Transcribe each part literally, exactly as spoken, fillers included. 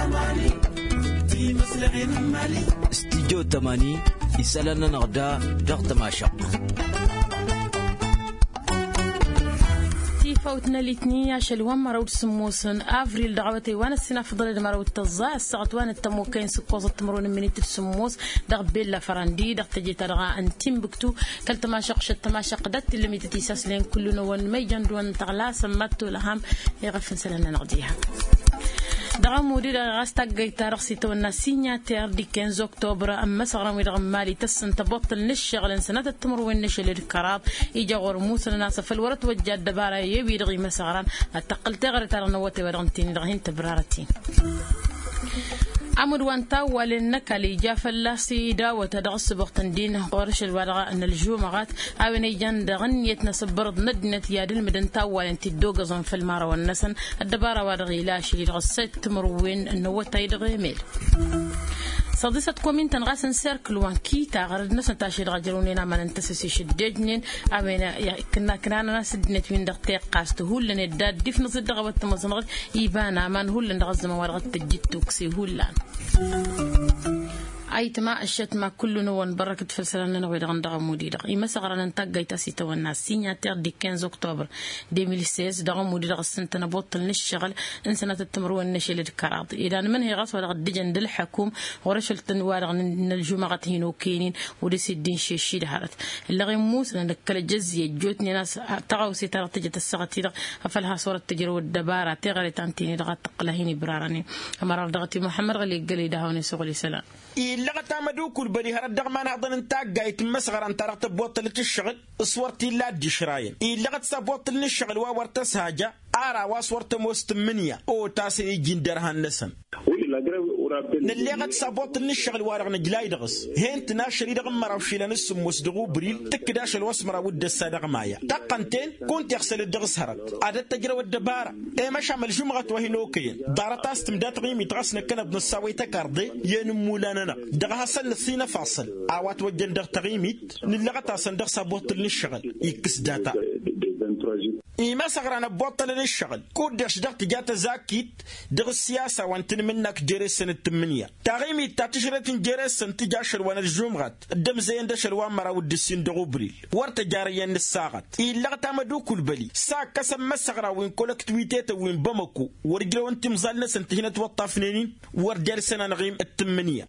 استديو تماني يسألنا نغدا ضغط ما شق فوتنا الاثنين شلوان مرود سموسن افريل دعوتي وانا السنه فضل مرود تزا الساعه وانا التموكين سكوز التمرون من السموس دغ بيلا فرندي دغ تجي ترغى ان تيمبكتو كلت ما شق شت ما شق دت اللي ميتيساس لين كلنا ون ميجن دون تغلا سمتو لهم يغفن سلنا نغديها دغم مدير غاستق جيتار سيتونا سيناتير دي خمسة أكتوبر أما صغرم يدغم مالي تسن تبطل نشغل سنة التمر والنشل الكراب يجا غرموس الناس في الورد وجاد دبارة يبي دغي مسغران التقل تغري ترى نوتي ورغنتين دغين تبرارتين عمر وانتا ولنك اللي جا فلاسي دا وتدغس بوقتن دين قرش الورغة ان الجومغات اويني جان دغن يتنسبرد ندنت ياد المدنتا ولنتي دوغزن في المارة والنسن الدبارة ورغي لاشي لغسيت تمروين النوتا يدغي ميل صديسة كومين تنغاس نسيركل وان كيتا غرد ناس نتاشي رجلونينا ما ننتسسي شدجنين امينا كنا كنا ناس دنت وين دغتي قاست هول نداد ديف نصد دغبت مزنغ يبانا من هول ندغز ما ورغت تجيتوكسي هولان أي تما أشت ما كل نوان بركة فلسلنا نغير غندغ مدير إما سغرنا نتاقي تاسيتا والناس سيناتير دي خمسة أكتوبر ألفين وستة دغ مدير غسنت نبطل نشغل إنسانة التمر والنشل الكراض إذا من هي غاس ولا غدجن دل الحكوم ورشل تنوار من الجمعة هينو كينين ودس الدين شي شي دهرت اللي غير موس نكل جزية جوتني ناس تغاو سيتار تجت السغتي فلها صورة تجرو الدبارة تغري تانتيني دغ تقلهيني برارني أمر دغتي محمد غلي قلي دهوني سغلي سلام لغت عمدو كل بدي هرد دغمان هضن انتاق جايت مسغر انت رغت بوطل الشغل صورتي لا دي شراين لغت سبوطل الشغل وورت ساجا ارا واسورت مستمنيا او تاسي جندرها النسن نلغت سبوطل الشغل وارغ نجلاي دغس هنت ناشري دغ مرا وشيلان السموس دغو بريل تكداش الوسمرا ود الصدق معايا تقنتين كنت يغسل الدغس هرد عادت تجرى والدباره اي مش عمل جمعه وهينوكين دارتاس تمدات غيمي تغسن كنا بن الساوي تكاردي ينمولانا دغها سن سينا فاصل اوات وجن دغ تغيميت نلغت سندغ سبوطل الشغل يكس داتا إما سغرانا بوطل للشغل كود داش دغت جات زاكيت دغ السياسة وانتن منك جريس سنة التمنية تغيمي تاتشرت جريس سنة تجاشر وانا الجمغات الدم زين داشر وان مرا ودسين دغو بريل ورت جاريان الساغت إلا غتامدو كل بلي ساك كسم مسغرا وين كولك تويتات وين بمكو ورجلو انت مزالنا سنة هنا توطا فنينين ورجال سنة نغيم التمنية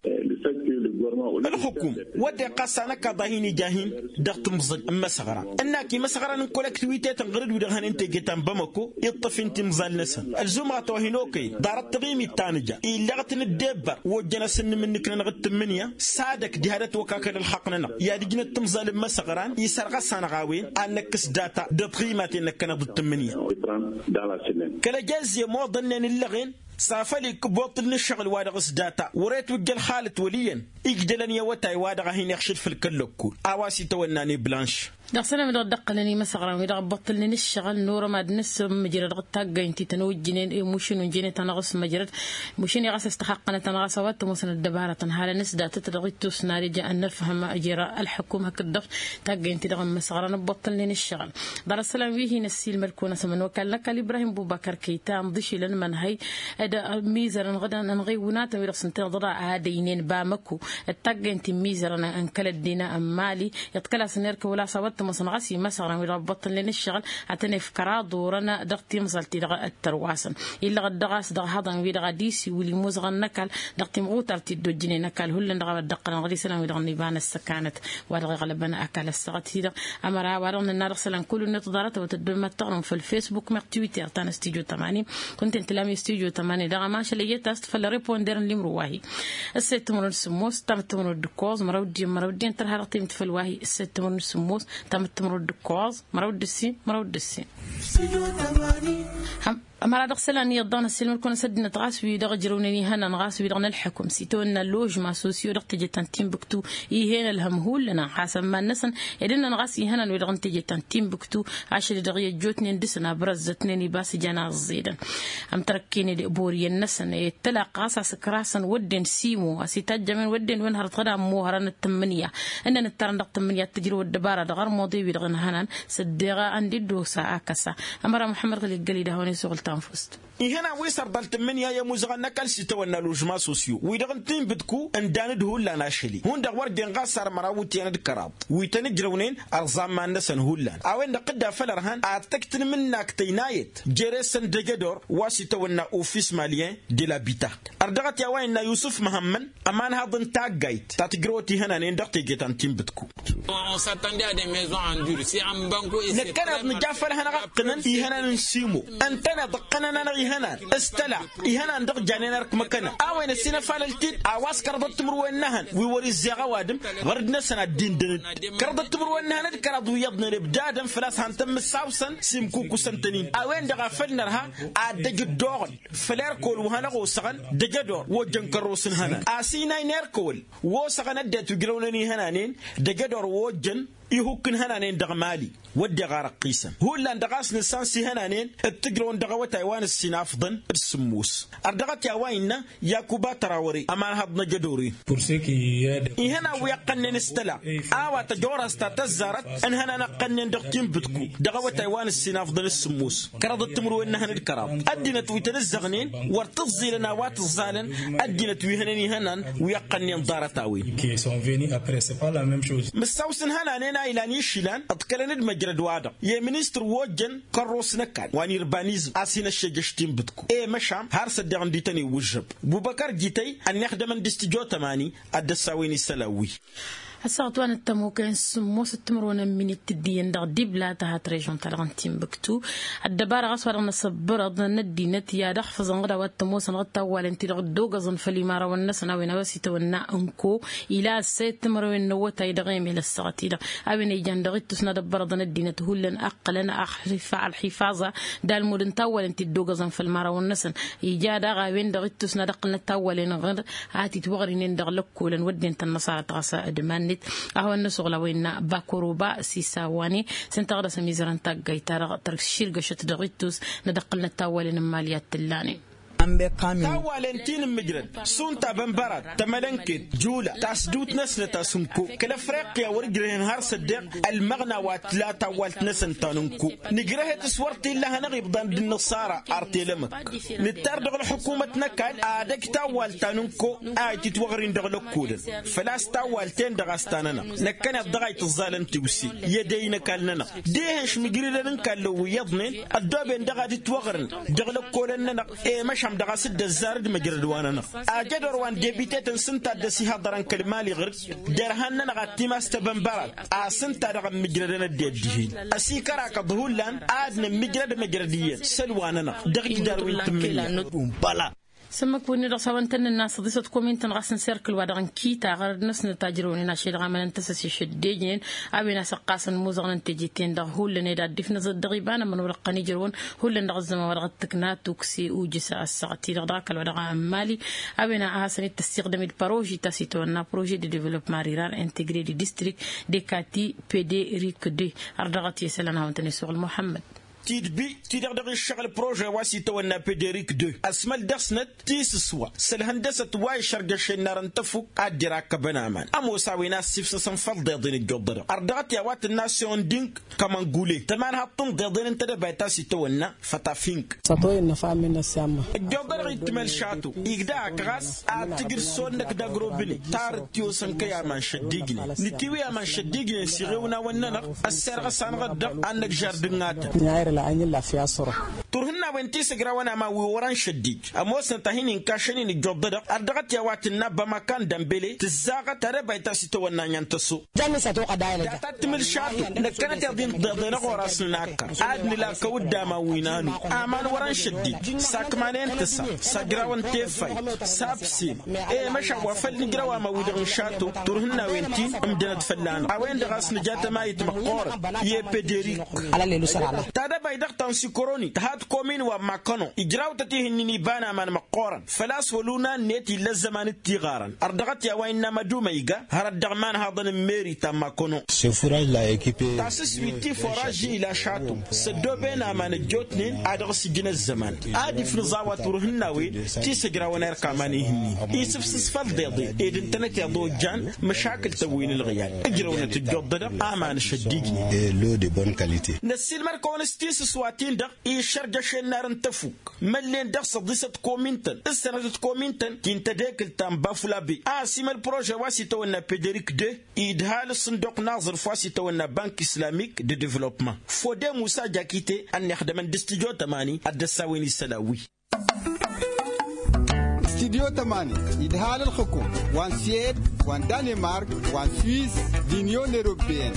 الحكوم ودي قاسانا كضاهيني جاهين دغت مزل مسغرا انك مسغرا نكولك تويتات نغرد ودغهن انت جيتان بمكو يطف انت مزال نسن الزومه توهينوكي دارت تغيمي التانجه الا غتن الدبر وجنا سن منك نغت منيا سادك جهادت وكاكل الحقنا يا دجنا تمزال مسغران يسرغ سنغاوين انك داتا دقيمات انك نضت منيا كلا جازيه مو ظنن اللغين سافلي كبوطل الشغل وادغس داتا وريت وجل خالة وليا يجدلني وتاي وادغ هين يخشل في الكل كل اواسي توناني بلانش دقسنا من دقلني مسغرا ويدا بطلني الشغل نور ما دنس مجرد غتاق انتي تنوجنين مشين جيني تنغص مجرد مشين يغس استحقنا تنغص وات مسن الدباره تنهال نس دات تدغيتو سناري جاء ان نفهم اجراء الحكومه كدف تاق انتي دغم مسغرا بطلني الشغل دار السلام ويه نسي الملكونه سمن وكلنا كال ابراهيم بوبكر كيتا مضشي لمن هي ادا ميزر غدا نغي ونات ويرسن تضرا عادينين بامكو التاق انتي ميزر ان كل الدينا امالي يتكلا سنيرك ولا صوت مصنعسي مسغرا ويربط لنا الشغل عتني فكرا دورنا دغتي مصلتي دغ الترواسن الا غدغاس دغ هضن وي دغ ديسي ولي مزغ نكال دغتي مغوترتي دجني نكال هل دغ دقنا غدي سلام وي دغ نيبان السكانت ودغ غلبنا اكل السغتي دغ امرا ورن النار سلام كل نتضرت وتدم تقرن في الفيسبوك مع تويتر تاع استوديو ثمانين كنت انت لامي استوديو ثمانين دغ ما شليه تاست في الريبوندر اللي مروهي الست من السموس تم من الدكوز مرودي مرودي انت هرطي متفلواهي الست من السموس تم مرود الكواز مرود السين مرود السين أما هذا خسلان يضان السلم كنا سدنا تغاس في دغ جروني هنا نغاس في دغنا الحكم سيتونا اللوج مع سوسيو دغ تجي تنتيم بكتو يهنا الهمهول لنا حسب ما نسن إذن نغاس هنا ودغن تجي تنتيم بكتو عشر دغيا جوتني ندسنا برزتني باس جانا الزيدا أم تركيني لأبوري النسن يتلا قاس سكراسن ودن سيمو أسيتاج من ودن وين هرطنا موهران التمنية إننا نترن دغ تمنية تجرو الدبارة دغر موضي بدغن هنا سدغا عندي دوسا أكسا أمر محمد قال قال ده هوني سقط تنفست هنا ويسر ضلت من يا مزغنا كل ستونا لوجما سوسيو ويدغنتين بدكو انداند هولا ناشلي هون دغور دين غاسر مراوتي انا دكراب ويتنجرونين ارزام ما نسن هولا اوين قدا فلرهان اتكتن منك تينايت جيرسن دجدور واسيتونا اوفيس ماليين دي لابيتا اردغت يا وين يوسف محمد امان هاضن تاغايت تاتجروتي هنا ندقتي جيتان تيم بدكو on s'attendait à des maisons en dur si en banco et c'est كانت نجافر هنا قنن هنا نسيمو انتنا دقنا انا هنا استلع هنا ندق جانينرك مكانه اوين السنه فالتيد اواس كرضت تمرو النهن ويوري الزيغه وادم غردنا سنه الدين دن كرضت تمرو النهن كرضو يضن بدادم فلاس هانتم الساوسن سيمكوكو سنتنين اوين دغ فلنرها ادج الدوغ فلير كول وهنا غوسغن دجدور وجن كروسن هنا اسينا نيركول وسغن ادت جرونني هنانين دجدور وجن يهوكن هنانين دغ مالي ودي غارق قيسا هو اللي اندغاس نسانسي هنانين التقرون دغوة تايوان السنافضن السموس اردغت ياويننا ياكوبا تراوري امان هضنا جدوري هنا ويقنن استلع اوا تجورا استاتزارت ان هنا نقنن دغتين بدكو دغوة تايوان السنافضن السموس كرضت تمرو انها الكرام ادينت ويتنزغنين ورتفزي لنا وات الظالن ادينت ويهنني هنان ويقنن دارتاوي مساوسن هنانين ايلاني شيلان اتكلن المجرد وادا يا منستر وجن كروس نكال واني ربانيزم اسينا شجشتين بدكو ايه مشام هارس دغن ديتني وجب بوبكر جيتي ان يخدم اندستجو تماني ادساويني سلاوي الساعتوان التمو كان سموس التمرون من التدين دغ ديبلا تهات ريجون تلغنتين بكتو الدبار غصور نصبر ضن الدينت يا دخفز غدا والتموس غتا والنتي دغ دوغزن فليمارا والنسنا وين وسيت ونا انكو الى سيت تمرون نوتا يدغيم الى السغتيدا اوين يجان دغتسنا دبر ضن الدينت هولن اقلنا اخرف على الحفاظه دال مودن تاول انت دوغزن فلمارا والنسن يجادا غاوين دغتسنا دقلنا تاولين غد هاتي توغرين دغ لكولن ودين النصارى تغسا ادمان أهو النسوغ وين باكوروبا سيساواني سنتغرى سميزران تاقاي ترك الشيرقة شتدغيتوس ندقلنا التاولين ماليات تلاني تاوالنتين مجرد سونتا بنبرد تملنكت جولا تاسدوت نسنة تاسمكو كلا فريقيا ورجرين هار صدق المغنى واتلا تاوالت نسن تاننكو نجريه تسورتي لها نغيب ضد النصارى ارتي لمك نتاردغ الحكومة نكال ادك تاوال تاننكو ايتي توغرين دغلو كودن فلاس تاوالتين دغستاننا نكنا دغايت الظالم تيوسي يدينا كالننا ديهنش مجرد نكالو يضنين الدوبين دغايت توغرين دغلو كولننا ايه مش دغا سد الزارد مجردوانا اجدر وان ديبيتيتن سنتا دسي هضران كلمالي غير درهن نغتي ماستبنبرات اسنتا دغا مجردنا ديدين اسيكرا كظهولان ادن مجرد مجرديه سلواننا دغ داروين تملا بلا سمك وني رسوان تن الناس ضيسة كومنت غسن سيركل ودغن كيتا غير ناس نتاجرون ناشي غامن انتسس يشدين ابينا سقاسن موزغن تجيتين دغ هول نيدا دفن زد دغيبان من ورقني جرون هول نغزم ورغ تكنا توكسي وجسا الساعتي دغاك الودغ مالي ابينا اسن تستخدم البروجي تاسيتونا بروجي دي ديفلوبمون ريرال انتغري دي ديستريكت دي كاتي بي دي ريك دي اردغتي سلنا وانتني سوق محمد تيدبي تيدغدغ الشغل بروجي واسي تونا بيديريك دو اسمال درسنت تيس سوا سلهندسة واي شرق شنار انتفو ادراك بنامان امو ساوينا سيفس سنفض ضيضين الجدر اردغت يا وات الناسيون دينك كمان قولي تمان هابطن ضيضين انت بايتاسي تونا فتافينك سطوي النفام من السامة الجدر يتمل شاتو يقدا كغاس اتقر سونك دا جروبني تارتيو سنكا يا من شديقني نتيوي يا من شديقني سيغيونا وننا السرغ سانغد عندك جاردنات لا أني لا فيها صرا ترهنا وانتي سجرا وانا ما ووران شديد أموس نتاهين إنكاشني نجبر أردقت يا واتنا بمكان دمبلي تزاغ ترى بيتاسيتو وانا ينتصو جاني ساتوق دايلة تتمل شاتو نكنت يدين ضدنا غراسنا كا عاد نلا كود داما وينانو أمان وران شديد ساكمانين تسا سجرا وانتي فاي سابسين إيه مشا وفل نجرا وما ودغن شاتو ترهنا وانتي أمدنا تفلانو أوين دغاس نجات ما يتمقور يبدريك على اللي لسرعة بايدغتان سيكوروني تهات كومين وماكانو إجراو تتيهنني بانا من مقورا فلاس ولونا نيتي لزمان التغارا أردغت يا وين مدوما يغا هردغمان هذا ميري تماكونو سفراج لا إكيبي تاسس ويتي فراجي إلى شاتو سدو بينا من الجوتنين أدغس جن الزمان آدي فنزاوة تروهناوي تيسجرا ونير كاماني هني يسف سسفال ديضي إذن تنك يضو جان مشاكل تبوين الغيان إجراو نتجدد آمان شديقني لو دي بون كاليتي نسيل مركونستي إس سواتين دق إيشرجة شنار انتفوك ملين دق صديسة كومينتن السنة كومينتن كنت ديكل تام بافلابي آسيم البروجة واسي تونا بيدريك دي إدهال الصندوق ناظر فاسي تونا بنك إسلاميك دي ديفلوبمان فودي موسى جاكيتي أن يخدم دستيجو تماني الدساويني السلاوي استديو تماني إدهال الحكومة وان سيد وان دنمارك وان سويس دينيون أوروبيين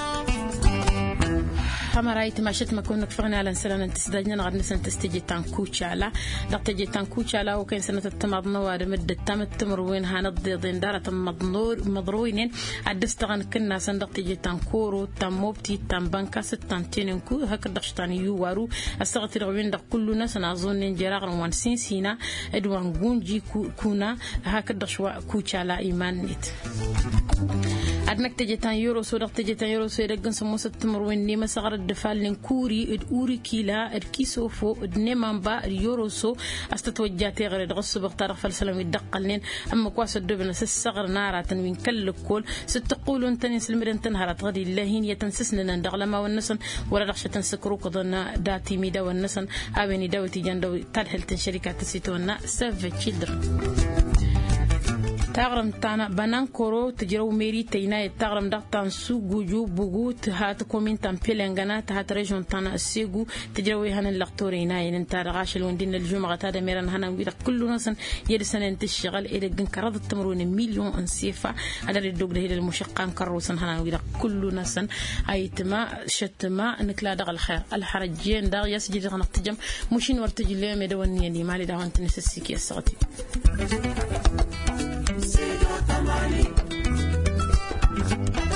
حمرايت ما شت ما كنا كفرنا على سنة تستدجنا نقد نسنت تستجي تانكوش على لقتجي تانكوش على وكان سنة التمضنا ومدة تم التمروين هنضي ضين دارة مضنور مضروين عدستغن كنا صندوق تجي تانكورو تموبتي تنبنكا ستانتين كو هكذا شتاني يوارو استغتر وين دق كل ناس نظن نجرا وان سينس هنا ادوان جونجي كونا هكذا شوا كوش على إيمان نت أدنك تجتان يورو سودق تجتان يورو سودق سموس التمروين نيم صغر الدفال لنكوري الأوري كيلا الكيسو فو النمامبا اليورو سو استتوجاتي غير دغص بختار فلسلم يدقلين أما كواس الدبنا سسغر نارا تنوين كل كل ستقولون تني سلمرن تنهرت غدي اللهين يتنسسنا ندغلما والنسن ولا رخشة تنسكرو قضنا داتي ميدا والنسن أبني داوتي جندو تدهل تنشركات تسيتونا سيف تشيلدرن تغرم تانا بنان كورو تجرو ميري تينا تغرم دقتان سوغو جو بوغو تهات كومين تان بيلنغانا تهات ريجون تانا السيغو تجرو هان اللقطورينا ين تار غاشل وندين الجمعة تادا ميران هانا ويدا كل ناس يرسن انت الشغل إلى جنكراد التمرون مليون انسيفا على الدوغ ده المشقان كروسن هانا ويدا كل ناس ايتما شتما نكلا دغ الخير الحرجين دغ يسجد غنا تجم مشين ورتجي لي ميدوني دي مالي دا وانت نسسيكي الصوتي Tamani